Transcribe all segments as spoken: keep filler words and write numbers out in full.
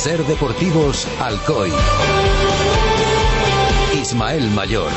Ser Deportivos Alcoy. Ismael Mayor.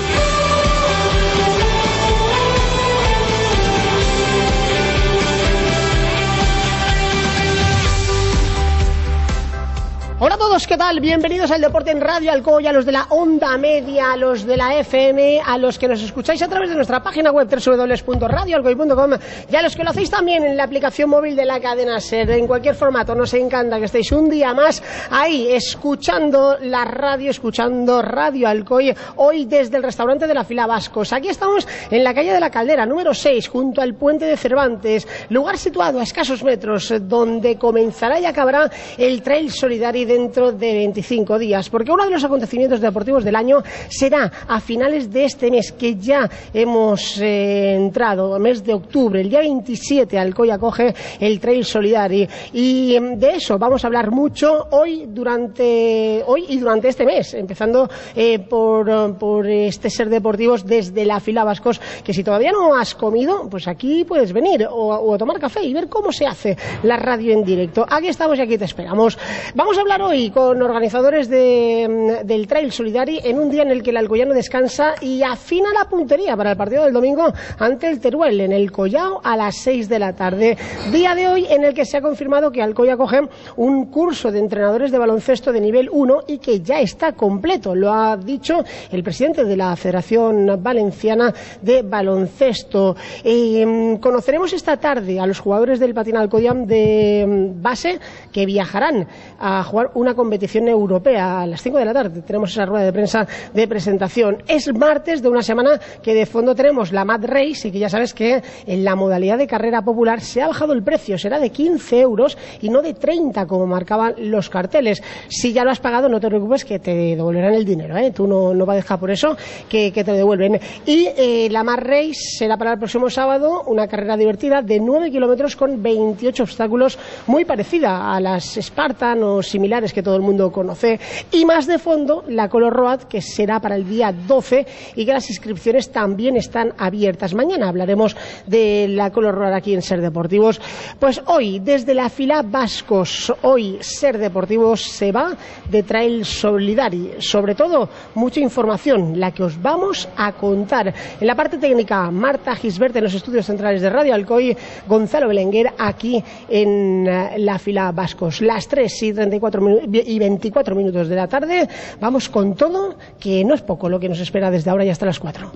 Hola a todos, ¿qué tal? Bienvenidos al Deporte en Radio Alcoy, a los de la onda media, a los de la F M, a los que nos escucháis a través de nuestra página web doble u doble u doble u punto radio alcoy punto com y a los que lo hacéis también en la aplicación móvil de la cadena SER, en cualquier formato. Nos encanta que estéis un día más ahí, escuchando la radio, escuchando Radio Alcoy, hoy desde el restaurante de la Fila Bascos. Aquí estamos en la calle de la Caldera, número seis, junto al puente de Cervantes, lugar situado a escasos metros, donde comenzará y acabará el Trail Solidari dentro de veinticinco días, porque uno de los acontecimientos deportivos del año será a finales de este mes, que ya hemos eh, entrado, mes de octubre, el día veintisiete. Alcoy acoge el Trail Solidari, y de eso vamos a hablar mucho hoy durante hoy y durante este mes, empezando eh, por, por este Ser Deportivos desde la Fila Bascos, que si todavía no has comido, pues aquí puedes venir o, o a tomar café y ver cómo se hace la radio en directo. Aquí estamos y aquí te esperamos. Vamos a hablar hoy con organizadores de, del Trail Solidari en un día en el que el alcoyano descansa y afina la puntería para el partido del domingo ante el Teruel en el Collao a las seis de la tarde. Día de hoy en el que se ha confirmado que Alcoy acoge un curso de entrenadores de baloncesto de nivel uno y que ya está completo. Lo ha dicho el presidente de la Federación Valenciana de Baloncesto. Eh, conoceremos esta tarde a los jugadores del Patín Alcoyam de base que viajarán a jugar una competición europea a las cinco de la tarde. Tenemos esa rueda de prensa de presentación. Es martes de una semana que de fondo tenemos la Mad Race, y que ya sabes que en la modalidad de carrera popular se ha bajado el precio, será de quince euros y no de treinta como marcaban los carteles. Si ya lo has pagado, no te preocupes, que te devolverán el dinero, ¿eh? Tú no, no vas a dejar por eso que, que te lo devuelven. Y eh, la Mad Race será para el próximo sábado, una carrera divertida de nueve kilómetros con veintiocho obstáculos, muy parecida a las Spartan o similares que todo el mundo conoce, y más de fondo la Color Road, que será para el día doce y que las inscripciones también están abiertas. Mañana hablaremos de la Color Road aquí en Ser Deportivos. Pues hoy desde la Fila Bascos, hoy Ser Deportivos se va de Trail Solidari, sobre todo mucha información la que os vamos a contar. En la parte técnica, Marta Gisbert en los estudios centrales de Radio Alcoy, Gonzalo Belenguer aquí en la Fila Bascos. Las tres y treinta y cuatro y veinticuatro minutos de la tarde, vamos con todo, que no es poco lo que nos espera desde ahora y hasta las cuatro.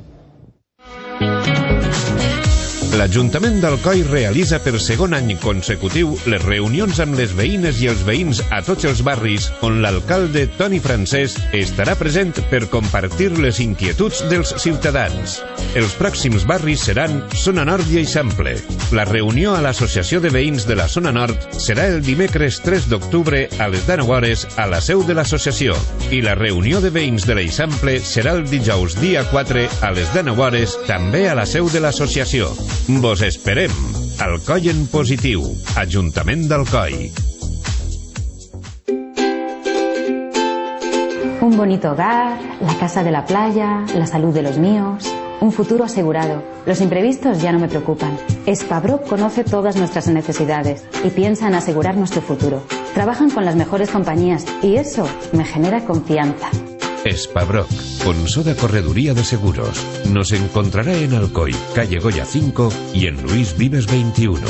L'Ajuntament d'Alcoi realitza per segon any consecutiu les reunions amb les veïnes i els veïns a tots els barris, on l'alcalde Toni Francesc estarà present per compartir les inquietuds dels ciutadans. Els pròxims barris seran Zona Nord i Eixample. La reunió a l'Associació de Veïns de la Zona Nord serà el dimecres tres d'octubre a les deu hores a la seu de l'associació, i la reunió de veïns de l'Eixample serà el dijous dia quatre a les deu hores també a la seu de l'associació. Vos esperem. Alcoi en positiu. Ajuntament d'Alcoi. Un bonito hogar, la casa de la playa, la salud de los míos, un futuro asegurado. Los imprevistos ya no me preocupan. Spabroc conoce todas nuestras necesidades y piensa en asegurar nuestro futuro. Trabajan con las mejores compañías y eso me genera confianza. Spabroc, con Soda Correduría de Seguros. Nos encontrará en Alcoy, calle Goya cinco y en Luis Vives veintiuno.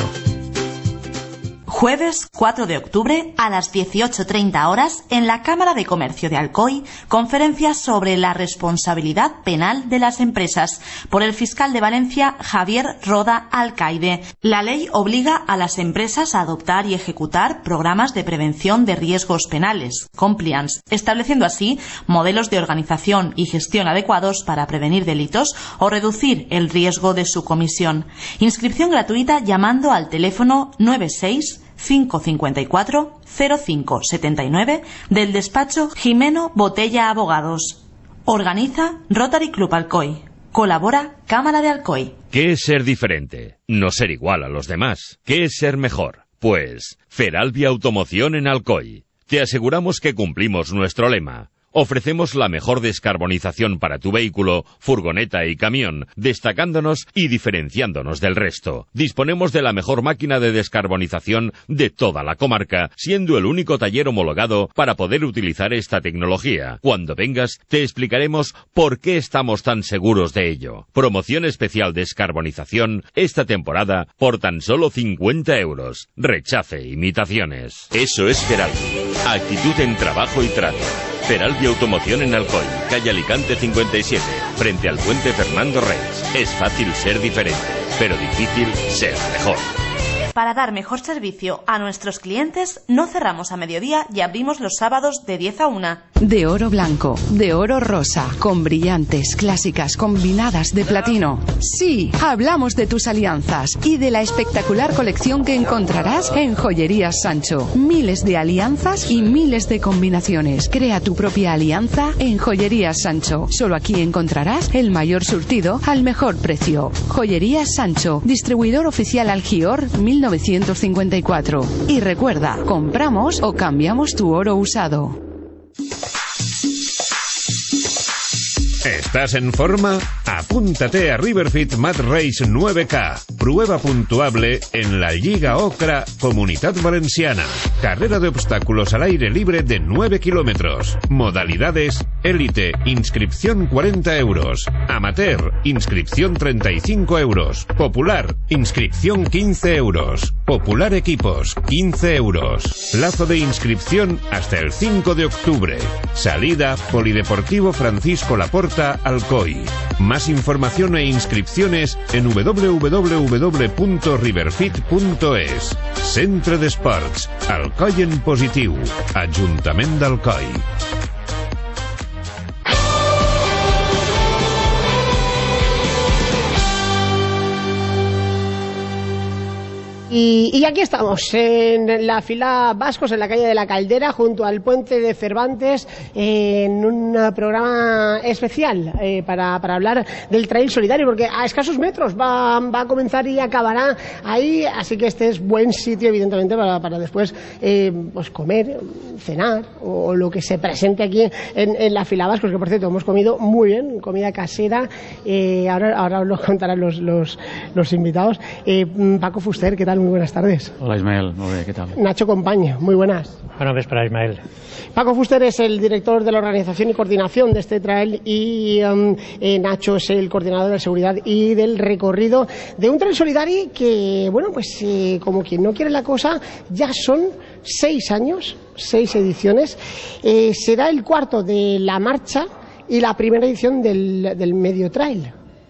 Jueves cuatro de octubre a las dieciocho treinta horas en la Cámara de Comercio de Alcoy, conferencia sobre la responsabilidad penal de las empresas por el fiscal de Valencia Javier Roda Alcaide. La ley obliga a las empresas a adoptar y ejecutar programas de prevención de riesgos penales, compliance, estableciendo así modelos de organización y gestión adecuados para prevenir delitos o reducir el riesgo de su comisión. Inscripción gratuita llamando al teléfono nueve seis cinco cinco cuatro cero cinco siete nueve del despacho Jimeno Botella Abogados. Organiza Rotary Club Alcoy. Colabora Cámara de Alcoy. ¿Qué es ser diferente? No ser igual a los demás. ¿Qué es ser mejor? Pues Feralbi Automoción en Alcoy. Te aseguramos que cumplimos nuestro lema. Ofrecemos la mejor descarbonización para tu vehículo, furgoneta y camión, destacándonos y diferenciándonos del resto. Disponemos de la mejor máquina de descarbonización de toda la comarca, siendo el único taller homologado para poder utilizar esta tecnología. Cuando vengas, te explicaremos por qué estamos tan seguros de ello. Promoción especial descarbonización esta temporada por tan solo cincuenta euros. Rechace imitaciones. Eso es Feraldi. Actitud en trabajo y trato. Feraldi Automoción en Alcoy, calle Alicante cincuenta y siete, frente al puente Fernando Reis. Es fácil ser diferente, pero difícil ser mejor. Para dar mejor servicio a nuestros clientes, no cerramos a mediodía y abrimos los sábados de diez a una. De oro blanco, de oro rosa, con brillantes, clásicas, combinadas de platino. Sí, hablamos de tus alianzas y de la espectacular colección que encontrarás en Joyerías Sancho. Miles de alianzas y miles de combinaciones. Crea tu propia alianza en Joyerías Sancho. Solo aquí encontrarás el mayor surtido al mejor precio. Joyerías Sancho, distribuidor oficial Algior mil novecientos cincuenta y cuatro. Y recuerda, compramos o cambiamos tu oro usado. ¿Estás en forma? Apúntate a Riverfit Mad Race nueve K, prueba puntuable en la Liga Ocra Comunidad Valenciana. Carrera de obstáculos al aire libre de nueve kilómetros. Modalidades: élite, inscripción cuarenta euros. Amateur, inscripción treinta y cinco euros. Popular, inscripción quince euros. Popular Equipos, quince euros. Plazo de inscripción hasta el cinco de octubre. Salida, Polideportivo Francisco Laporta, Alcoy. Más información e inscripciones en w w w punto riverfit punto es. Centre d'Esports, Alcoy en positiu. Ajuntament d'Alcoy. Y, y aquí estamos, en la fila Vascos, en la calle de la Caldera, junto al puente de Cervantes, en un programa especial eh, para, para hablar del Trail Solidario, porque a escasos metros va, va a comenzar y acabará ahí, así que este es buen sitio, evidentemente, para, para después eh, pues comer, cenar, o lo que se presente aquí en, en la fila Vascos, que por cierto hemos comido muy bien, comida casera, eh, ahora, ahora os lo contarán los, los, los invitados. Eh, Paco Fuster, ¿qué tal? Muy buenas tardes. Hola Ismael, muy bien, ¿qué tal? Nacho Compaña, muy buenas. Buenas noches para Ismael. Paco Fuster es el director de la organización y coordinación de este trail y um, eh, Nacho es el coordinador de seguridad y del recorrido de un trail solidario que, bueno, pues eh, como quien no quiere la cosa, ya son seis años, seis ediciones. Eh, será el cuarto de la marcha y la primera edición del, del medio trail.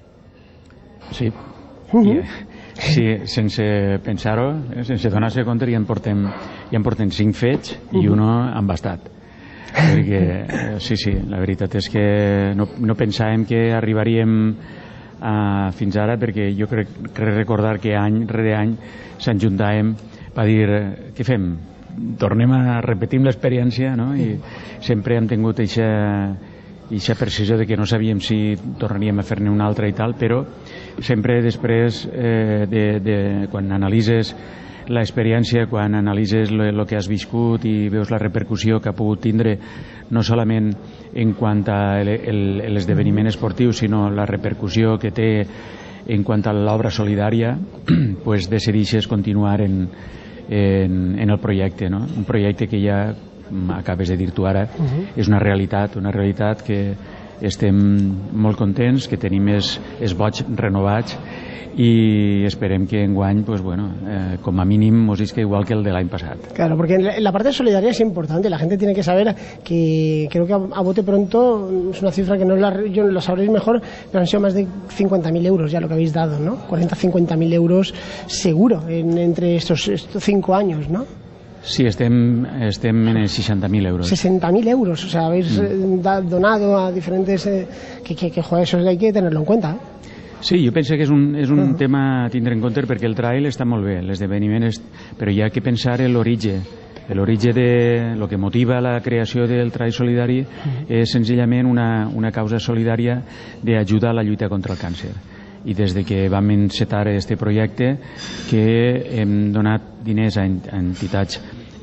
Sí. Uh-huh. Yeah. Sí, sense pensar-ho, sense donar-se compte, ja en portem, ja en portem cinc fets i un han bastat. Perquè, eh, sí, sí, la veritat és que no, no pensàvem que arribaríem a, fins ara, perquè jo crec, crec recordar que any rere any s'enjuntàvem per dir, què fem? Tornem a repetir l'experiència, no? I sempre hem tingut aquesta precisió de que no sabíem si tornaríem a fer-ne una altra i tal, però sempre després, eh, de, de, quan analitzes l'experiència, quan analitzes el que has viscut i veus la repercussió que ha pogut tindre, no solament en quant a l'esdeveniment esportiu, sinó la repercussió que té en quant a l'obra solidària, pues decideixes continuar en, en, en el projecte, no? Un projecte que ja acabes de dir tu ara, uh-huh. És una realitat, una realitat que estem molt contents, que tenim els, els boig renovats y esperem que enguany, pues bueno, eh, com a mínim mos isca igual que el de l'any passat. Claro, porque en la parte de solidaridad es importante, la gente tiene que saber que creo que a, a bote pronto es una cifra que no la, yo lo sabréis mejor, pero han sido más de cincuenta mil euros ya lo que habéis dado, ¿no? cuarenta a cincuenta mil euros seguro en, entre estos, estos cinco años, ¿no? Sí, estem, estem en seixanta mil euros. sesenta mil euros, o sea, habéis mm. da, donado a diferentes... Eh, que, que, que, joder, eso hay que tenerlo en cuenta, ¿eh? Sí, jo penso que és un, és un uh-huh. tema a tindre en compte perquè el trail està molt bé, l'esdeveniment és... però hi ha que pensar en l'origen. L'origen de lo que motiva la creació del trail solidari uh-huh. és senzillament una, una causa solidària d'ajuda a la lluita contra el càncer. I des de que vam encetar este projecte que hem donat diners a entitats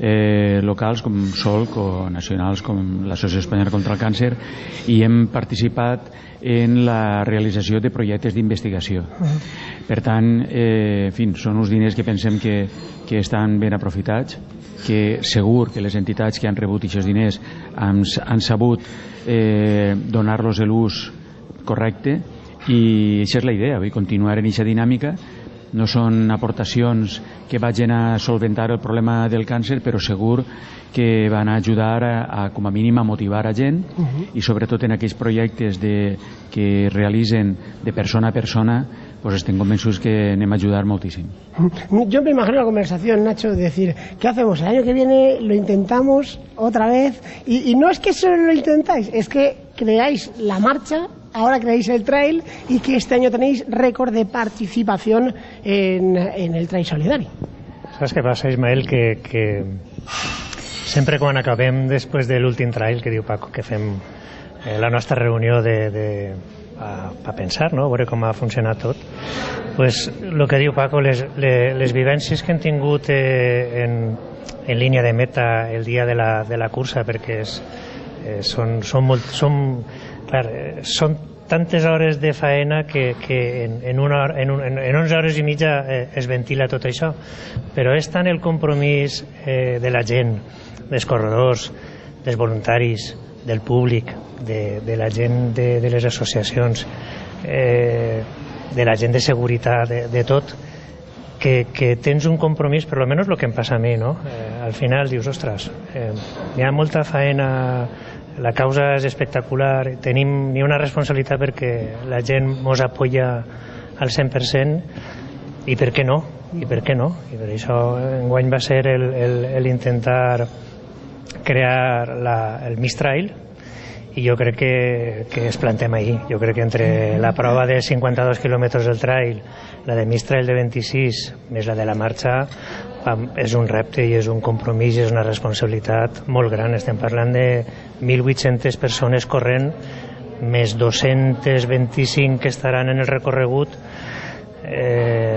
eh, locals com Solc o nacionals com l'Associació Espanyola contra el Càncer, i hem participat en la realització de projectes d'investigació. Per tant, eh, en fi, són uns diners que pensem que, que estan ben aprofitats, que segur que les entitats que han rebut aquests diners han, han sabut eh, donar-los l'ús correcte, i això és la idea, vull continuar en aquesta dinàmica. No són aportacions que vagin a solventar el problema del càncer, però segur que van a ajudar a, a com a mínim a motivar a gent, uh-huh. i sobretot en aquells projectes de, que realitzen de persona a persona, pues estem convençuts que anem a ayudar moltíssim. Yo me imagino la conversación, Nacho, de decir, ¿qué hacemos? El año que viene lo intentamos otra vez, y, y no es que solo lo intentáis, es que creáis la marcha, ahora creáis el trail, y que este año tenéis récord de participación en, en el trail solidario. Saps què passa, Ismael? Que, que sempre quan acabem després de l'últim trail, que diu Paco, que fem eh, la nostra reunió de, de, a, a pensar, no? A veure com ha funcionat tot, pues, el que diu Paco, les, les, les vivències que hem tingut eh, en, en línia de meta el dia de la, de la cursa, perquè és, eh, són, són, molt, són, clar, eh, són tantes hores de faena que, que en, en, una hora, en, un, en onze hores i mitja eh, es ventila tot això, però és tant el compromís eh, de la gent, dels corredors, dels voluntaris, del públic, de, de la gent de, de les associacions, eh, de la gent de seguretat, de, de tot, que, que tens un compromís, per almenys el que em passa a mi, no? Eh, al final dius, ostres, eh, hi ha molta faena, la causa és espectacular, tenim ni una responsabilitat perquè la gent mos apoya al cent per cent, i per què no? I per què no? I per això enguany va ser el, el, el intentar crear la, el Mistrail, i jo crec que, que es plantem ahir. Jo crec que entre la prova de cinquanta-dos quilòmetres del trail, la de Mistrail de vint-i-sis, més la de la marxa, és un repte i és un compromís i és una responsabilitat molt gran. Estem parlant de mil vuit-centes persones corrent, més dos-cents vint-i-cinc que estaran en el recorregut. Eh,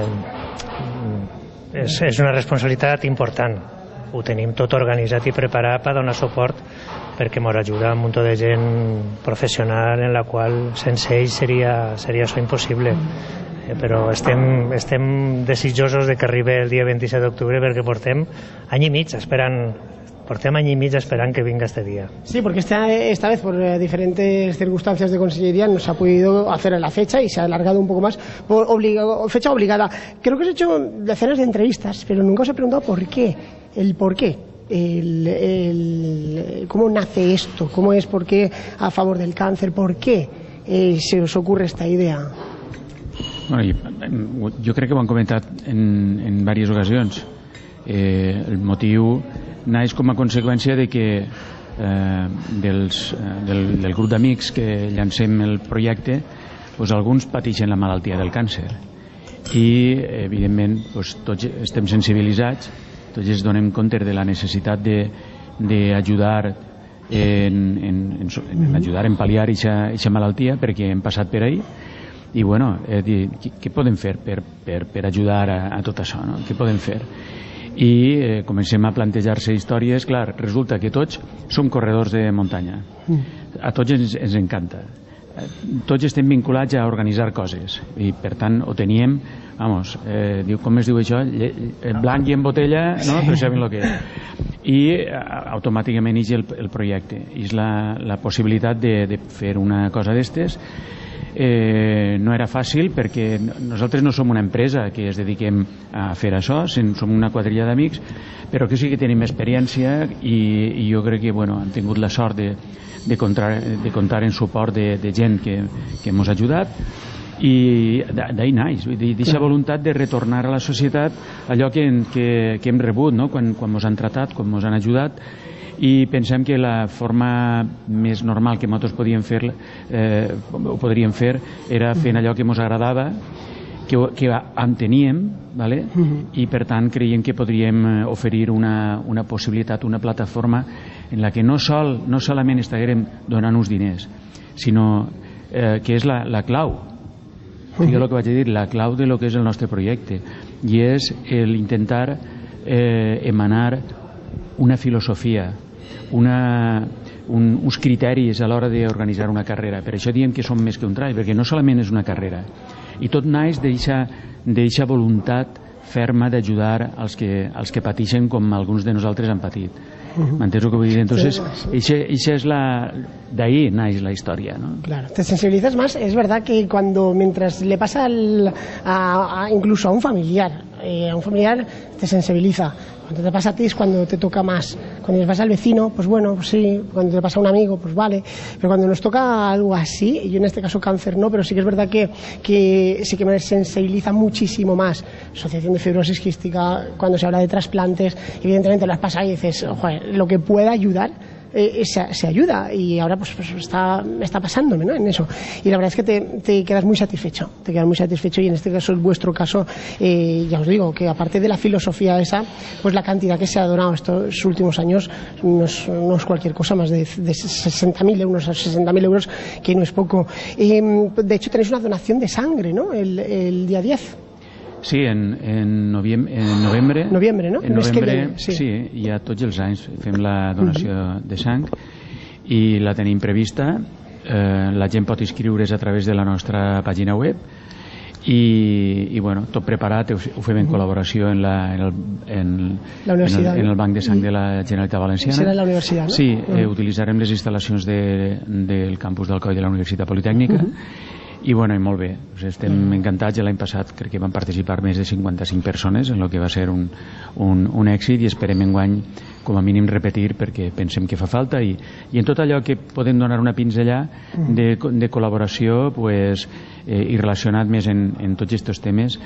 és, és una responsabilitat important. Ho tenim tot organitzat i preparat per donar suport, perquè ens ajuda un munt de gent professional en la qual sense ells seria, seria això impossible. Eh, però estem, estem desitjosos de que arribi el dia vint-i-set d'octubre, perquè portem any i mig esperant portem any y medio esperando que venga este día. Sí, porque esta, esta vez por eh, diferentes circunstancias de consellería no se ha podido hacer en la fecha y se ha alargado un poco más por obliga, fecha obligada. Creo que os he hecho decenas de entrevistas, pero nunca os he preguntado por qué, el por qué. El, el, cómo nace esto, cómo es, por qué a favor del cáncer, por qué eh, se os ocurre esta idea. Bueno, jo crec que ho han comentat en, en diverses ocasions. Eh, el motiu naix com a conseqüència de que eh, dels, eh, del, del grup d'amics que llancem el projecte, pues, alguns pateixen la malaltia del càncer i evidentment pues, tots estem sensibilitzats, tots ens donem compte de la necessitat d'ajudar en, en, en, en ajudar en pal·liar aquesta malaltia, perquè hem passat per ahí. I bueno, eh, què podem fer per, per, per ajudar a, a tot això, no? Què podem fer? I eh, comencem a plantejar-se històries. Clar, resulta que tots som corredors de muntanya, a tots ens, ens encanta, tots estem vinculats a organitzar coses i per tant ho teníem, vamos, eh, diu, com es diu això? Blanc i en botella, no? Però saben el que és. I automàticament és el, el projecte, és la, la possibilitat de, de fer una cosa d'estes. Eh, no era fàcil perquè nosaltres no som una empresa que es dediquem a fer això, som una quadrilla d'amics, però que sí que tenim experiència i, i jo crec que bueno, han tingut la sort de, de, comptar, de comptar en suport de, de gent que, que ens ha ajudat, i d'ahir naix, d'aquesta voluntat de retornar a la societat allò que, que, que hem rebut, no? quan, quan ens han tratat, quan ens han ajudat. I pensem que la forma més normal que nosaltres podíem fer, eh, ho podríem fer era fent allò que ens agradava, que, que enteníem, ¿vale? I per tant creiem que podríem oferir una, una possibilitat, una plataforma en la que no, sol, no solament estiguérem donant uns diners, sinó eh, que és la, la clau, jo el que vaig dir, la clau de lo que és el nostre projecte, i és l'intentar eh, emanar una filosofia, una, un, uns criteris a l'hora d'organitzar una carrera. Per això diem que són més que un trail, perquè no solament és una carrera, i tot naix d'eixa voluntat ferma d'ajudar els que, els que pateixen com alguns de nosaltres han patit. ¿M'entens el que vull dir? Entonces, esa es la... de ahí naix la historia, ¿no? Claro, te sensibilizas más. Es verdad que cuando, mientras le pasa al, a, a, incluso a un familiar, eh, a un familiar te sensibiliza. Cuando te pasa a ti es cuando te toca más. Cuando le pasa al vecino, pues bueno, pues sí. Cuando te pasa a un amigo, pues vale. Pero cuando nos toca algo así, y yo en este caso cáncer no, pero sí que es verdad que, que sí que me sensibiliza muchísimo más. Asociación de Fibrosis Quística, cuando se habla de trasplantes, evidentemente las pasa y dices, joder, lo que pueda ayudar, eh, se, se ayuda, y ahora pues, pues está, está pasándome, ¿no?, en eso, y la verdad es que te, te quedas muy satisfecho, te quedas muy satisfecho, y en este caso, en vuestro caso, eh, ya os digo, que aparte de la filosofía esa, pues la cantidad que se ha donado estos últimos años no es, no es cualquier cosa, más de, de sesenta mil euros a sesenta mil euros, que no es poco. Eh, de hecho, tenéis una donación de sangre, ¿no?, el, el día diez. Sí, en, en, novembre, en novembre, novembre, no? En novembre, viene, sí. sí, ja tots els anys fem la donació uh-huh. de sang, i la tenim prevista. Eh, la gent pot inscriure's a través de la nostra pàgina web, i, i bueno, tot preparat, ho, ho fem en col·laboració en, la, en, el, en, la en, el, en el Banc de Sang de la Generalitat Valenciana. Serà la universitat, no? Sí, uh-huh. eh, utilitzarem les instal·lacions de, del campus d'Alcoi de la Universitat Politècnica, uh-huh. i bueno, i molt bé, estem encantats. L'any passat crec que van participar més de cinquanta-cinc persones, en el que va ser un, un, un èxit, i esperem enguany com a mínim repetir, perquè pensem que fa falta, i, i en tot allò que podem donar una pinzellà de, de col·laboració, pues, eh, i relacionat més en, en tots aquests temes,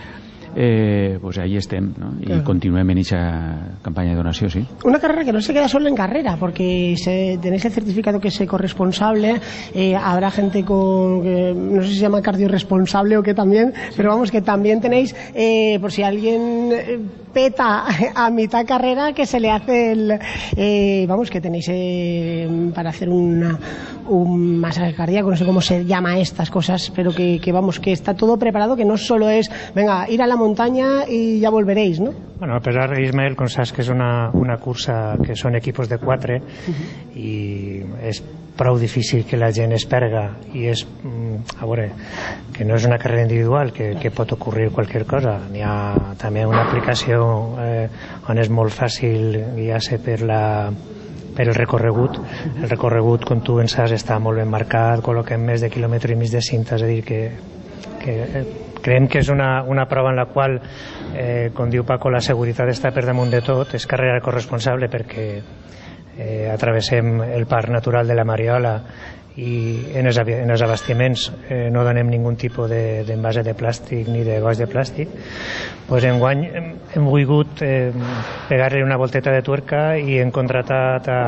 eh, pues ahí estem, ¿no? Y claro, continuem en esa campaña de donación, sí. Una carrera que no se queda solo en carrera, porque se, tenéis el certificado que es corresponsable, eh, habrá gente con, que, no sé si se llama cardioresponsable o qué también, sí, pero vamos, que también tenéis, eh, por si alguien peta a mitad carrera, que se le hace el, eh, vamos, que tenéis eh, para hacer una, un masaje cardíaco, no sé cómo se llama estas cosas, pero que, que vamos, que está todo preparado, que no solo es, venga, ir a la montaña y ya volveréis, ¿no? Bueno, a pesar de Ismael, com saps que és una, una cursa que són equipos de quatre, uh-huh, i és prou difícil que la gent es perga, i és, a veure, que no és una carrera individual, que, que pot ocorrir qualsevol cosa. N'hi ha també una aplicació eh, on és molt fàcil guiar-se per la per el recorregut. El recorregut, com tu en saps, està molt ben marcat, col·loquem més de quilòmetre i mig de cinta, és a dir, que, que eh, creiem que és una, una prova en la qual, eh, com diu Paco, la seguretat està per damunt de tot. És carrera corresponsable perquè eh, atravessem el parc natural de la Mariola, i en els, en els abastiments eh, no donem ningun tipus de, d'envase de plàstic ni de gots de plàstic. Pues enguany hem, hem volgut eh, pegar-li una volteta de tuerca i hem contratat a,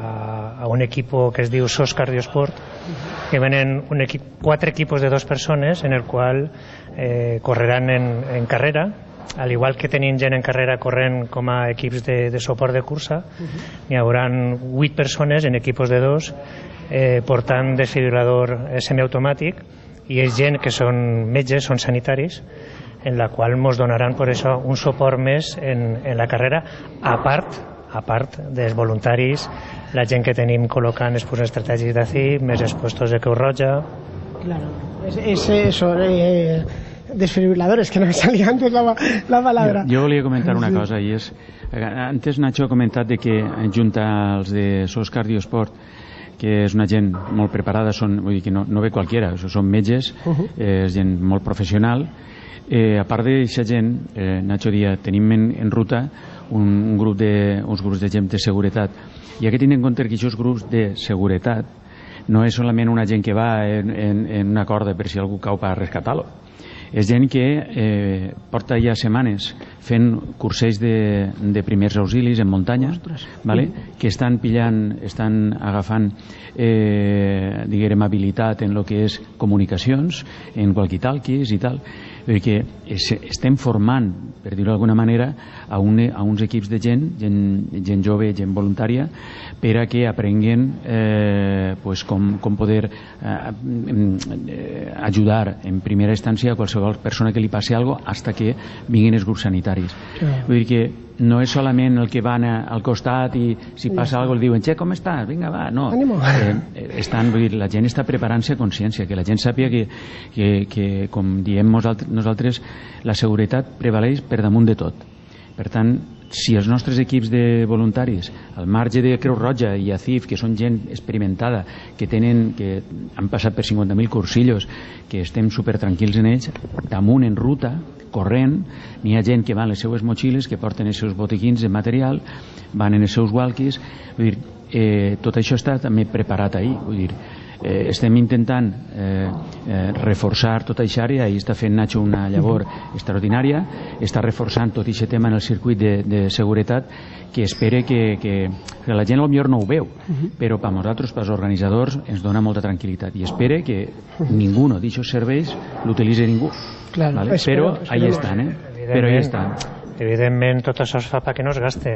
a un equip que es diu S O S Cardiosport, que venen un equip, quatre equipos de dos persones en el qual eh, correran en, en carrera, al igual que tenim gent en carrera corrent com a equips de, de suport de cursa. Uh-huh. N'hi haurà vuit persones en equipos de dos, eh, portant desfibrilador semiautomàtic, i és gent que són metges, són sanitaris, en la qual ens donaran per això un suport més en, en la carrera, a part, a part dels voluntaris, la gent que tenim col·locant els punts estratègics de C I P, més els puestos de Creu Roja. Claro, es, es eso, eh, desfibriladores, que no me salía antes la, la palabra. Jo, jo volia comentar una cosa, i és, antes Nacho ha comentat de que junta els de S O S Cardiosport, que és una gent molt preparada, són, vull dir que no, no ve qualquiera, són metges, uh-huh, eh, és gent molt professional. Eh, a part d'aquesta gent, eh, Nacho dia, tenim en, en ruta un, un grup de, uns grups de gent de seguretat, i hay que tenir en compte que aquests grups de seguretat no és solament una gent que va en, en, en una corda per si algú cau per rescatar-lo. És gent que eh, porta ja setmanes fent cursells de, de primers auxilis en muntanya, vale? Que estan pillant, estan agafant eh, diguem, habilitat en el que és comunicacions, en walkie-talkies i tal, perquè estem formant, per dir-ho d'alguna manera, a, un, a uns equips de gent, gent, gent jove, gent voluntària, per a que aprenguen eh, pues com, com poder eh, ajudar en primera instància a qualsevol persona que li passi alguna cosa, hasta que vinguin els grups sanitaris. Vull dir que no és solament el que van al costat i si passa alguna cosa el diuen, che, com estàs? Vinga, va, no. Eh, estan, vull dir, la gent està preparant-se a consciència, que la gent sàpiga que, que, que com diem nosaltres, la seguretat prevaleix per damunt de tot. Per tant, si els nostres equips de voluntaris, al marge de Creu Roja i A C I F, que són gent experimentada, que tenen, que han passat per cinquanta mil cursillos, que estem super tranquils en ells, damunt en ruta, corrent, n'hi ha gent que va en les seues motxilles, que porten els seus botiquins de material, van en els seus walkies, vull dir, eh, tot això està també preparat ahir, vull dir, eh, estem intentant eh, eh, reforçar tot això, i ahir està fent Nacho una llavor extraordinària, està reforçant tot aquest tema en el circuit de, de seguretat, que espere que, que, que la gent potser no ho veu, però per nosaltres, per als organitzadors, ens dona molta tranquil·litat i espere que ningú d'aquests serveis l'utilitzi ningú. Claro, ¿vale? espero, Però ahí estan, eh? Però ahí estan. Evidentment, tot això es fa perquè no es gaste.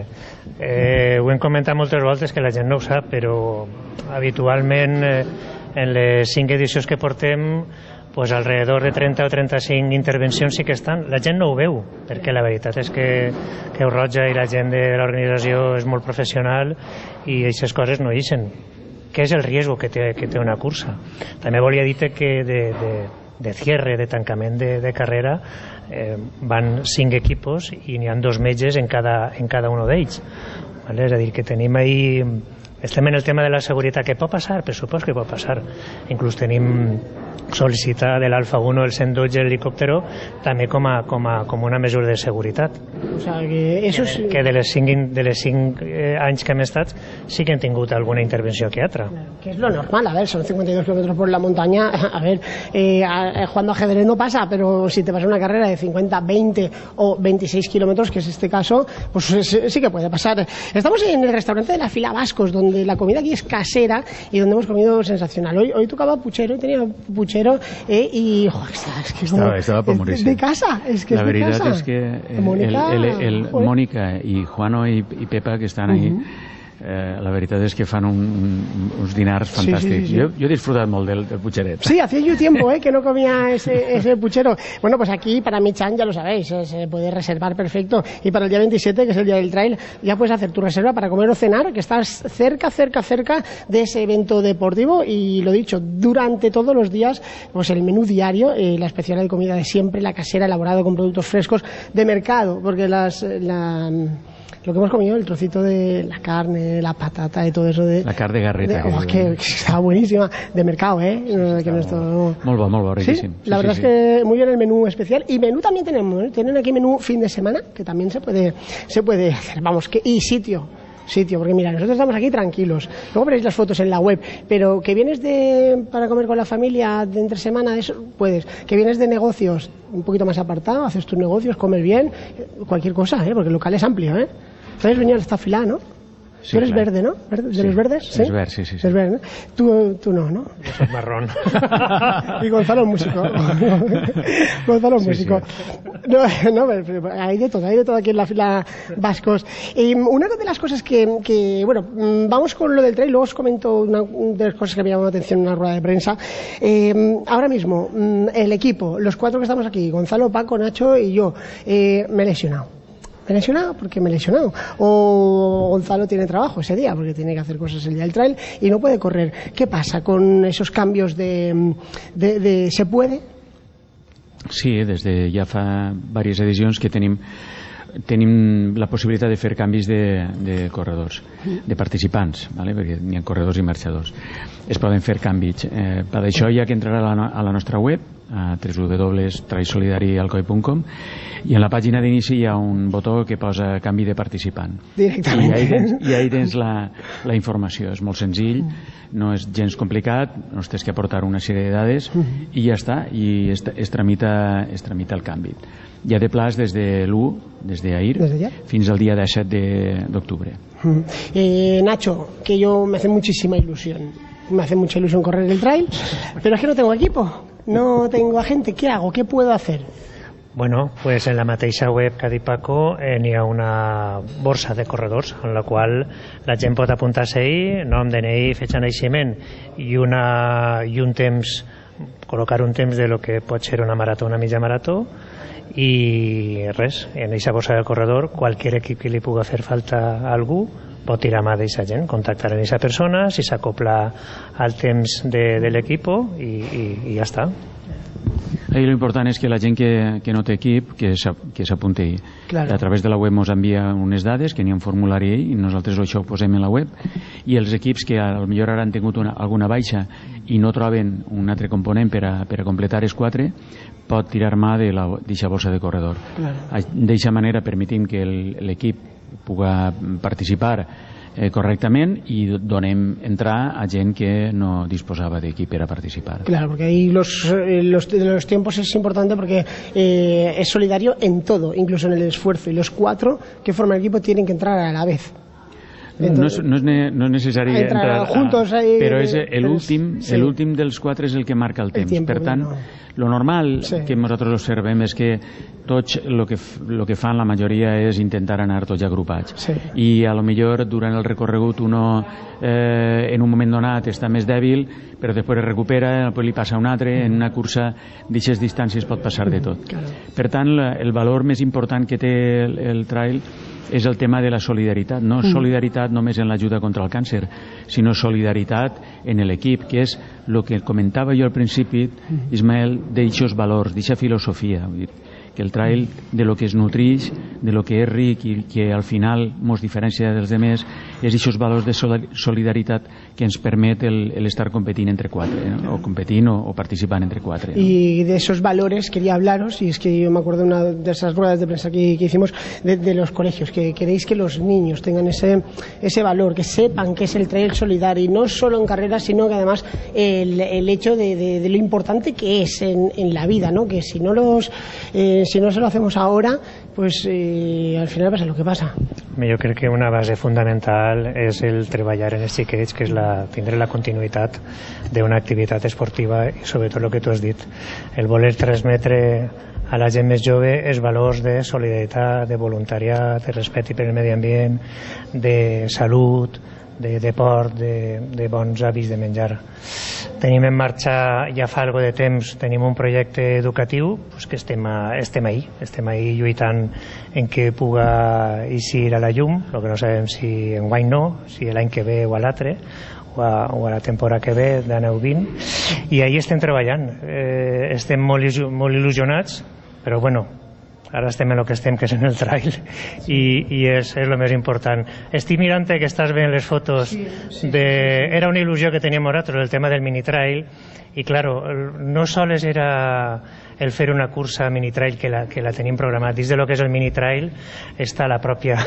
Eh, ho hem comentat moltes voltes, que la gent no ho sap, però habitualment eh, en les cinc edicions que portem, pues alrededor de trenta o trenta-cinc intervencions sí que estan. La gent no ho veu, perquè la veritat és que Creu Roja i la gent de l'organització és molt professional i aquestes coses no ixen. Què és el riesgo que té, que té una cursa? També volia dir-te que de, de, de cierre, de tancament de, de carrera, eh, van cinc equipos i n'hi ha dos metges en cada, en cada un d'ells. Vale? És a dir, que tenim ahí... Estem en el tema de la seguretat. Què pot passar? Per supost que pot passar. Inclús tenim sol·licitat de l'Alfa uno, el cent dotze, l'helicòptero, també com a, com a com una mesura de seguretat. O sea, que eso es... Que de les cinc, de les cinc eh, anys que hem estat sí que han tingut alguna intervenció que altra. Que es lo normal, a ver, son cincuenta y dos kilómetros por la montaña, a ver, eh, a, jugando ajedrez no pasa, pero si te vas a una carrera de cincuenta, veinte o veintiséis kilómetros, que es este caso, pues sí, sí que puede pasar. Estamos en el restaurante de la Fila Vascos, donde la comida aquí es casera y donde hemos comido sensacional. Hoy, hoy tocaba puchero, tenía puchero eh, y jo, es que es como, estaba, estaba por morirse. De casa, es que la es de veritat casa. és que eh, Mónica, el, el, el, el Mónica i Juano i, i Pepa que estan ahí, uh -huh. Eh, la veritat és que fan un, un, uns dinars fantàstics. Sí, sí, sí, sí. Jo, jo he disfrutat molt del, del pucheret. Sí, hacía yo tiempo eh, que no comía ese, ese puchero. Bueno, pues aquí para Michan ya lo sabéis, eh, se puede reservar perfecto. Y para el día veintisiete, que es el día del trail, ya puedes hacer tu reserva para comer o cenar, que estás cerca, cerca, cerca de ese evento deportivo. Y lo dicho, durante todos los días, pues el menú diario, eh, la especialidad de comida de siempre, la casera elaborado con productos frescos de mercado, porque las... La, lo que hemos comido, el trocito de la carne, la patata y todo eso de... La carne de garreta. De, oh, que, que estaba buenísima. De mercado, ¿eh? Sí, no, que no esto, no. Molt bo, molt bo, riquíssim. ¿Sí? La sí, verdad sí, es que muy bien el menú especial. Y menú también tenemos, ¿eh? Tienen aquí menú fin de semana, que también se puede, se puede hacer. Vamos, que y sitio. Sitio, porque mira, nosotros estamos aquí tranquilos. Luego veréis las fotos en la web. Pero que vienes de para comer con la familia de entre semana, eso puedes. Que vienes de negocios un poquito más apartado, haces tus negocios, comes bien, cualquier cosa, ¿eh? Porque el local es amplio, ¿eh? Entonces venía esta fila, ¿no? Sí, tú eres claro. verde, ¿no? ¿De sí. los verdes? Sí. Es verde, sí, sí. sí. Es verde, ¿no? Tú, tú no, ¿no? Yo soy marrón. Y Gonzalo es músico. Gonzalo es sí, músico. Sí. No, no, pero hay de todo, hay de todo aquí en la fila Vascos. Y una de las cosas que, que, bueno, vamos con lo del trail, luego os comento una de las cosas que me llamó la atención en una rueda de prensa. Eh, ahora mismo, el equipo, los cuatro que estamos aquí, Gonzalo, Paco, Nacho y yo, eh, me he lesionado. Me he lesionado porque me he lesionado. O Gonzalo tiene trabajo ese día porque tiene que hacer cosas el día del trail y no puede correr. ¿Qué pasa con esos cambios de... de, de ¿se puede? Sí, des de ja fa diverses edicions que tenim tenim la possibilitat de fer canvis de, de corredors, de participants, ¿vale? Perquè n'hi ha corredors i marxadors. Es poden fer canvis. Eh, per això hi ha que entrar a la, a la nostra web, a w w w punt trail solidari alcoi punt com, i en la pàgina d'inici hi ha un botó que posa canvi de participant. Directament. I ahí tens, i ahí tens la, la informació. És molt senzill, no és gens complicat, no tens que aportar una sèrie de dades i ja està, i es, es, tramita, es tramita el canvi. Hi ha de plaç des de l'u, des d'ahir, fins al dia disset d'octubre. Eh, Nacho, que yo me hace muchísima ilusión. Me hace mucha ilusión correr el trail, pero es que no tengo equipo, no tengo agente. ¿Qué hago? ¿Qué puedo hacer? Bueno, pues en la mateixa web que ha dit Paco eh, n'hi ha una borsa de corredors en la qual la gent pot apuntar-se ahí, nom, D N I, fetge de naixement i, una, i un temps col·locar un temps de lo que pot ser una marató, una mitja marató, i res, en aquesta bossa del corredor, qualsevol equip que li pugui fer falta a algú pot tirar mà d'aquesta gent, contactar a aquesta persona, si s'acopla al temps de, de l'equip i, i, i ja està. Ahí lo important és que la gent que, que no té equip que s'apunti. Claro. A través de la web ens envia unes dades, que n'hi ha un formulari i nosaltres això ho posem en la web, i els equips que potser ara han tingut una, alguna baixa i no troben un altre component per a, per a completar els quatre, pot tirar mà de d'aquesta bossa de corredor. Claro. D'aquesta manera permetim que l'equip pugui participar Eh, correctament y donem entrar a gent que no disposaba de equipo para participar. Claro, porque ahí los, eh, los, los tiempos es importante porque eh, es solidario en todo, incluso en el esfuerzo, y los cuatro que forman el equipo tienen que entrar a la vez. Entonces, no, es, no, es, no es necessari entrar, entrar juntos a, ahí, però és l'últim sí. l'últim dels quatre és el que marca el temps. El tiempo, per tant, no. Lo normal sí. que nosaltres observem és que tots el que, lo que fan la majoria és intentar anar tots agrupats. Sí. I a lo millor durant el recorregut uno eh, en un moment donat està més dèbil, però després es recupera, després li passa un altre, en una cursa d'aquestes distàncies pot passar de tot. Claro. Per tant, el valor més important que té el, el trail és el tema de la solidaritat, no mm. solidaritat només en l'ajuda contra el càncer, sinó solidaritat en l'equip, que és el que comentava jo al principi, Ismael, d'aixos valors, d'aquesta filosofia, vull dir, que el trail de lo que es nutrix, de lo que és ric i que al final ens diferencia dels demés, és aquests valors de solidaritat que ens permet l'estar competint entre quatre, ¿no? O competint o, o participant entre quatre, ¿no? Y de esos valores quería hablaros, y es que yo me acuerdo de una de esas ruedas de prensa que, que hicimos de, de los colegios, que queréis que los niños tengan ese, ese valor, que sepan que es el trail solidario, y no solo en carreras, sino que además el, el hecho de, de, de lo importante que es en, en la vida, ¿no? Que si no los eh, si no se lo hacemos ahora, pues eh, al final pasa lo que pasa. Jo crec que una base fundamental és el treballar en els xiquets, que és la, tindre la continuïtat d'una activitat esportiva i sobretot el que tu has dit, el voler transmetre a la gent més jove els valors de solidaritat, de voluntariat, de respecte per el medi ambient, de salut, de deport, de, de bons hàbits de menjar. Tenim en marxa ja fa algo de temps, tenim un projecte educatiu pues que estem, a, estem ahí, estem ahí lluitant en que puga eixir a la llum, el que no sabem si enguany no, si l'any que ve o a l'altre, o a, o a la temporada que ve d'aneu vint, i ahí estem treballant, eh, estem molt, molt il·lusionats, però bueno, ara estem en el que estem, que és en el trail, i, i és, és el més important. Estic mirant que estàs veient les fotos sí, sí, de... Era una il·lusió que teníem nosaltres, el tema del mini-trail, i claro, no sols era el fer una cursa mini-trail que la, que la tenim programat. Dins de lo que és el mini-trail està la pròpia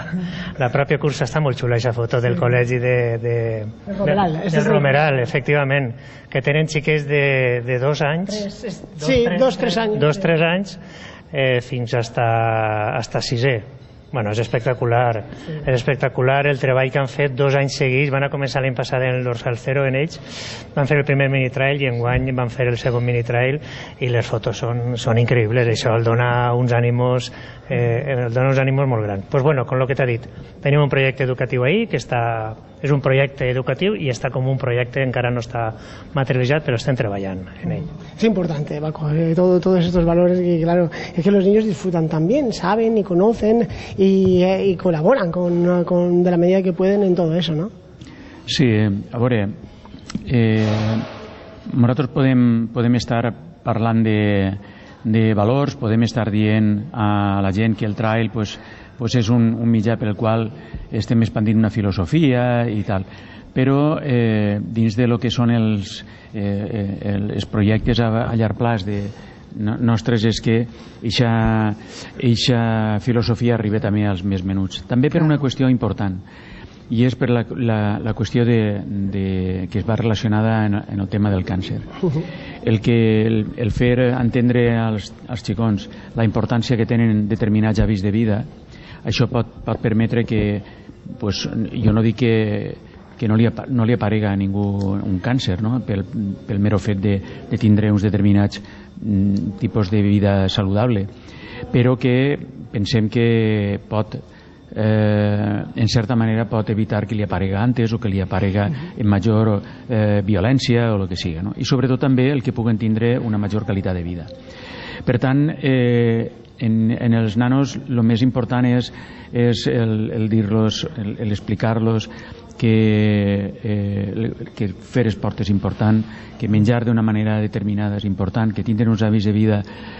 la pròpia cursa, està molt xula aquesta foto del col·legi de, de, el Romeral, de, del Romeral, efectivament, que tenen xiquets de, de dos anys, tres, sí, dos, tres, dos, tres anys, dos, tres anys eh, fins hasta, hasta sisè. Bueno, és espectacular, sí. És espectacular el treball que han fet dos anys seguits. Van a començar l'any passat en el dorsal zero en ells, van fer el primer mini-trail i enguany van fer el segon mini-trail i les fotos són, són increïbles. Això el dona uns ànimos eh, el dona uns ànimos molt grans. Pues bueno, con lo que t'ha dit, tenim un projecte educatiu ahí que està, és un projecte educatiu i està com un projecte, encara no està materialitzat, però estem treballant en ell. Es importante, Paco, eh, todo, todos estos valores que, claro, es que los niños disfrutan también, saben y conocen y, eh, y colaboran con, con, de la medida que pueden en todo eso, ¿no? Sí, a veure, eh, nosaltres podem, podem estar parlant de, de valors, podem estar dient a la gent que el trail pues, pues és un, un mitjà per el qual estem expandint una filosofia i tal, però eh, dins de lo que són els, eh, els projectes a, a llarg plaç de nostres és que eixa filosofia arriba també als més menuts, també per una qüestió important, i és per la, la, la qüestió de, de, que es va relacionada en, en el tema del càncer. El, que, el, el fer entendre als, als xicons la importància que tenen determinats hàbits de vida, això pot, pot permetre que, pues, jo no dic que, que no, li, no li aparega a ningú un càncer, no? pel, pel mero fet de, de tindre uns determinats mm, tipus de vida saludable, però que pensem que pot eh, en certa manera pot evitar que li aparega antes o que li aparega en major eh, violència o el que siga, no? I sobretot també el que puguen tindre una major qualitat de vida. Per tant, eh, en, en els nanos el més important és, és el, el dir-los, el, el explicar-los que, eh, que fer esport és important, que menjar d'una manera determinada és important, que tindre uns hàbits de vida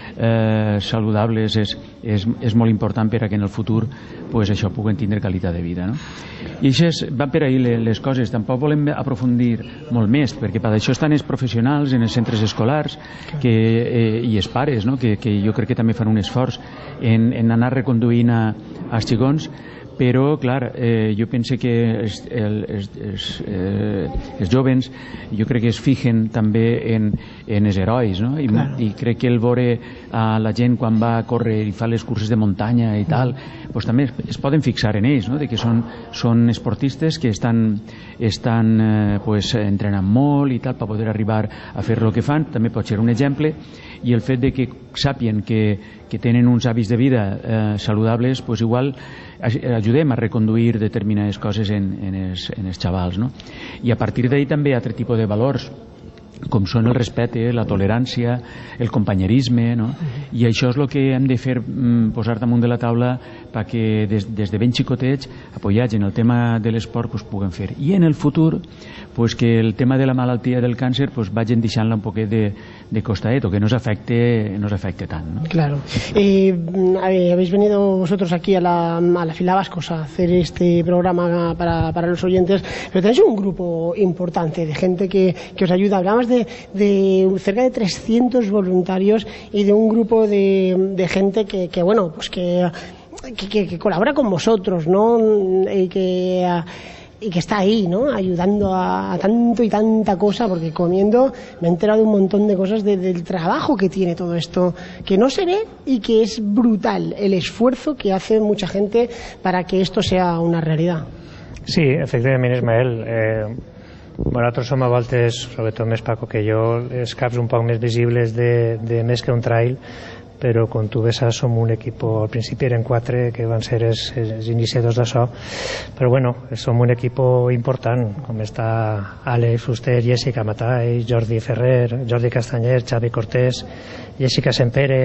eh, saludables és, és, és molt important per a que en el futur pues, això puguen tindre qualitat de vida, no? I això és, van per ahir les coses. Tampoc volem aprofundir molt més, perquè per això estan els professionals en els centres escolars que, eh, i els pares, no? que, que jo crec que també fan un esforç en, en anar reconduint a, als xicons. Però, clar, eh, jo penso que els, els, els, eh, els jovens jo crec que es fijen també en, en els herois, no? I, claro. I crec que el veure a la gent quan va a córrer i fa les curses de muntanya i tal, pues també es, es poden fixar en ells, no? De que són, són esportistes que estan, estan eh, pues, entrenant molt i tal per poder arribar a fer el que fan, també pot ser un exemple, i el fet de que sàpien que, que tenen uns hàbits de vida eh, saludables, pues igual ajudem a reconduir determinades coses en, en, els, en els xavals, no? I a partir d'ahí també hi ha altre tipus de valors com són el respecte, la tolerància, el companyerisme, no? I això és el que hem de fer, posar damunt de la taula perquè des, des de ben xicotets, apoyats en el tema de l'esport, pues, puguen fer. I en el futur, pues, que el tema de la malaltia del càncer pues, vagin deixant-la un poquet de, de costadet o que no s'afecte no s'afecte tant, ¿no? Claro. Eh, habéis venido vosotros aquí a la, a la Fila Vascos a hacer este programa para, para los oyentes, pero tenéis un grupo importante de gente que, que os ayuda. Hablamos de, de cerca de trescientos voluntarios y de un grupo de, de gente que, que bueno, pues que, que, que colabora con vosotros, ¿no? Y que... y que está ahí, ¿no? Ayudando a, a tanto y tanta cosa, porque comiendo me he enterado de un montón de cosas de, del trabajo que tiene todo esto, que no se ve y que es brutal el esfuerzo que hace mucha gente para que esto sea una realidad. Sí, efectivament, Ismael. Eh, nosaltres som a voltes, sobretot més Paco que jo, els caps un poc més visibles de, de més que un trail, però com tu bé saps som un equip, al principi eren quatre que van ser els, els iniciadors d'això, però bueno, som un equip important, com està Àlex Fuster, Jessica Matai, Jordi Ferrer, Jordi Castanyer, Xavi Cortés, Jessica Sempere,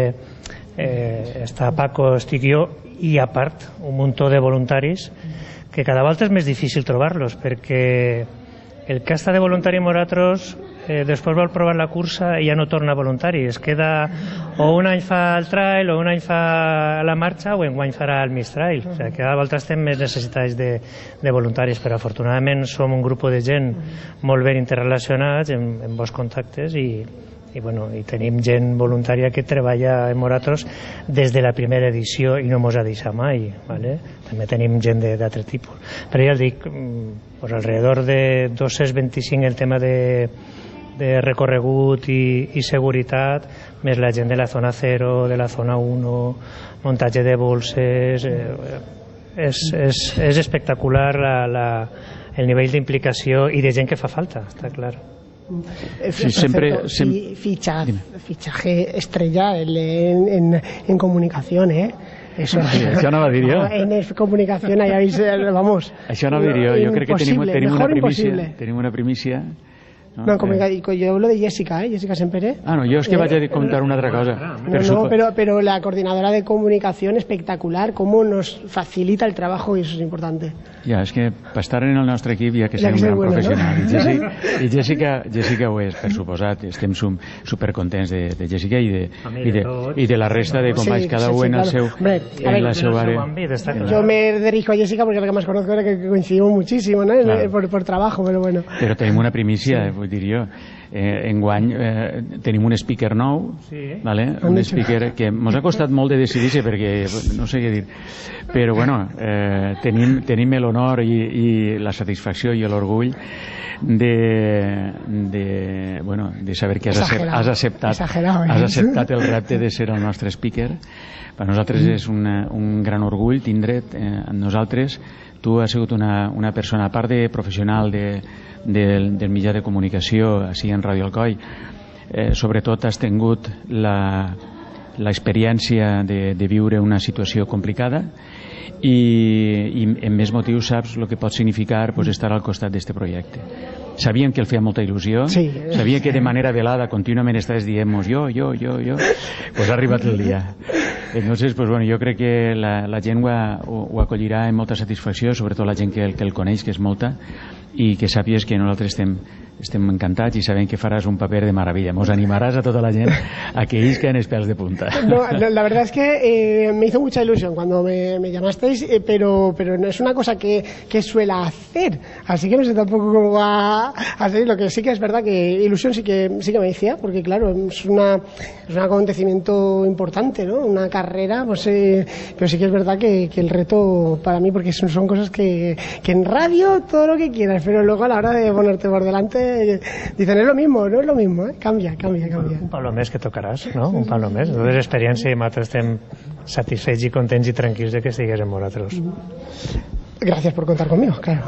eh, està Paco, estic jo, i a part un muntó de voluntaris que cada volta és més difícil trobar-los, perquè el que està de voluntari amb nosaltres eh, després vol provar la cursa i ja no torna voluntari, es queda o un any fa el trail o un any fa la marxa o enguany farà el mig trail, o sigui, cada volta estem més necessitats de, de voluntaris, però afortunadament som un grup de gent molt ben interrelacionats, en, en bons contactes i, i, bueno, i tenim gent voluntària que treballa amb nosaltres des de la primera edició i no mos ha deixat mai, ¿vale? També tenim gent d'altre tipus, però ja el dic, pues alrededor de dos-cents vint-i-cinc el tema de, de recorregut i, i seguretat, més la gent de la zona cero, de la zona uno, muntatge de bolses, eh, és, és, és espectacular la, la, el nivell d'implicació i de gent que fa falta, està clar. Sí, siempre, siempre... Ficha, fichaje estrella en, en, en comunicación, ¿eh? Eso, sí, això no va dir jo. En comunicación, ahí habéis, vamos. Això no va dir jo, jo crec que tenim, tenim una primícia, tenim una primícia. No, no como eh. yo hablo de Jessica, ¿eh? Jessica Sempere. Ah, no, yo es que eh, vaya a contar una otra cosa. No, pero, no, pero, pero la coordinadora de comunicación espectacular, cómo nos facilita el trabajo y eso es importante. Ja, és que per estar en el nostre equip hi ha que ser un gran bueno, professional. No? I, Jessica, i Jessica, Jessica ho és, per suposat. Estem supercontents de, de Jessica i de, i, de, i de la resta de companys, sí, cada sí, un sí, en, claro. el seu, Hombre, en ver, la seva àrea. Yo me dirijo a Jessica porque es la que más conozco, es que coincidimos muchísimo, ¿no? Claro. Por, por trabajo, pero bueno. Però tenim una primícia, sí. vull dir jo. Eh, enguany eh, tenim un speaker nou, sí. vale? un speaker que ens ha costat molt de decidir-se perquè no sé què dir, però bueno, eh, tenim, tenim l'honor i, i la satisfacció i l'orgull de, de, bueno, de saber que has, acep, has, acceptat, eh? has acceptat el repte de ser el nostre speaker. Per nosaltres mm. és una, un gran orgull tindre't eh, amb nosaltres. Tu has sigut una, una persona, a part de professional de, del, del mitjà de comunicació així en Ràdio Alcoi, eh, sobretot has tingut l'experiència de, de viure una situació complicada i, i amb més motius saps el que pot significar pues, estar al costat d'aquest projecte. Sabíem que el feia molta il·lusió, sí. Sabia que de manera velada contínuament estaves dient-nos jo, jo, jo, jo, pues ha arribat el dia. Entonces, pues bueno, jo crec que la, la gent ho, ho, ho acollirà amb molta satisfacció, sobretot la gent que, que el coneix, que és molta, i que sàpies que nosaltres estem, estem encantats i sabem que faràs un paper de maravilla. Mos animaràs a tota la gent a que isquen els pèls de punta. No, la verdad es que eh, me hizo mucha ilusión cuando me, me llamasteis, eh, pero, pero no es una cosa que, que suela hacer, así que no sé tampoco cómo va a ser. Lo que sí que es verdad que ilusión sí que, sí que me decía, porque claro, es, una, es un acontecimiento importante, ¿no? Una carrera, pues, eh, pero sí que es verdad que, que el reto para mí, porque son, son cosas que, que en radio todo lo que quieras, pero luego a la hora de ponerte por delante dicen es lo mismo, no es lo mismo, ¿eh? Cambia, cambia, cambia. Un palo més que tocaràs, no? Un palo més. Entonces, experiència i nosaltres estem satisfets i contents i tranquils de que estigués amb vosaltres. Gracias por contar conmigo, claro.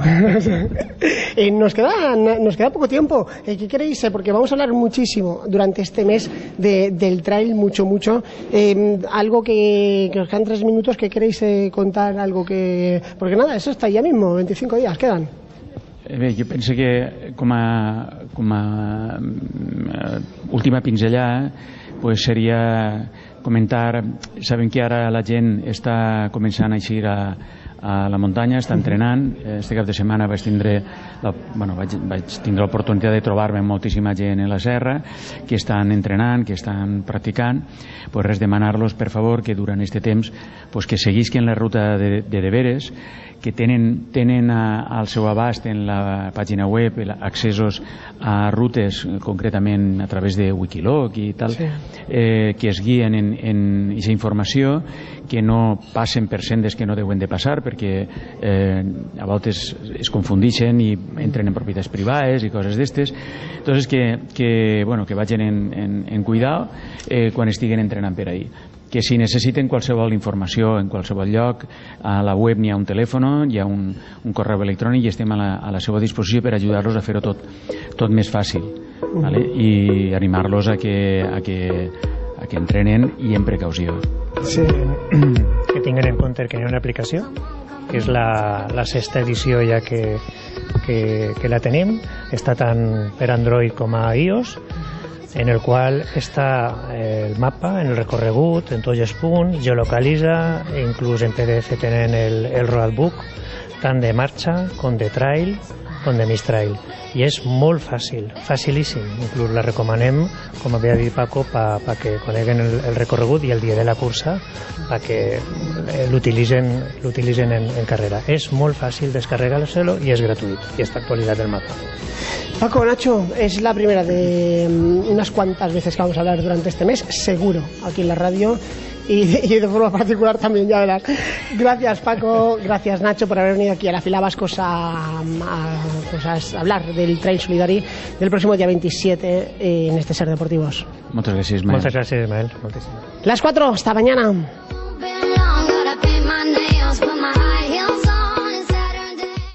eh, nos, queda, nos queda poco tiempo. Eh, ¿Qué queréis? Eh, porque vamos a hablar muchísimo durante este mes de, del trail, mucho, mucho. Eh, algo que, que os quedan tres minutos, ¿qué queréis eh, contar? Algo que... Porque nada, eso está ya mismo, veinticinco días quedan. Bé, jo penso que com a, com a uh, última pinzellada pues seria comentar, sabem que ara la gent està començant a eixir a, a la muntanya, està entrenant. Este cap de setmana vaig tindre la, bueno, vaig, vaig tindre l'oportunitat de trobar-me amb moltíssima gent en la serra que estan entrenant, que estan practicant. Pues res, demanar-los per favor que durant aquest temps pues que seguisquen la ruta de, de deberes, que tenen, tenen a, al seu abast en la pàgina web accessos a rutes, concretament a través de Wikiloc i tal, sí. eh, que es guien en, en aquesta informació, que no passen per sendes que no deuen de passar, perquè eh, a voltes es confundixen i entren en propietats privades i coses d'estes. Entonces que, que, bueno, que vagin en, en, en cuidado eh, quan estiguen entrenant per ahí. Que si necessiten qualsevol informació en qualsevol lloc, a la web n'hi ha un telèfon, hi ha un, un correu electrònic i estem a la, a la seva disposició per ajudar-los a fer-ho tot, tot més fàcil, ¿vale? I animar-los a que, a, que, a que entrenen i en precaució. Sí. Que tinguin en compte que hi ha una aplicació, que és la, la sexta edició ja que, que, que la tenim, està tant per Android com a iOS, en el qual està el mapa, en el recorregut, en tots els punts, geolocalitza, inclús en P D F tenen el, el roadbook, tant de marxa com de trail, com de mig trail. I és molt fàcil, facilíssim. Inclús la recomanem, com havia dit Paco, pa, pa que coneguen el, el recorregut i el dia de la cursa, pa que l'utilitzen l'utilitzen en, en carrera. És molt fàcil descarregar-lo i és gratuït, i està actualitzat el mapa. Paco, Nacho, es la primera de unas cuantas veces que vamos a hablar durante este mes, seguro, aquí en la radio y de, y de forma particular también, ya verás. Gracias, Paco, gracias, Nacho, por haber venido aquí a la Fila Vascos a, a, pues a hablar del Trail Solidari del próximo día veintisiete en este Ser Deportivos. Muchas gracias, Ismael. Muchas gracias, Ismael. Muchísimas. Las cuatro, hasta mañana.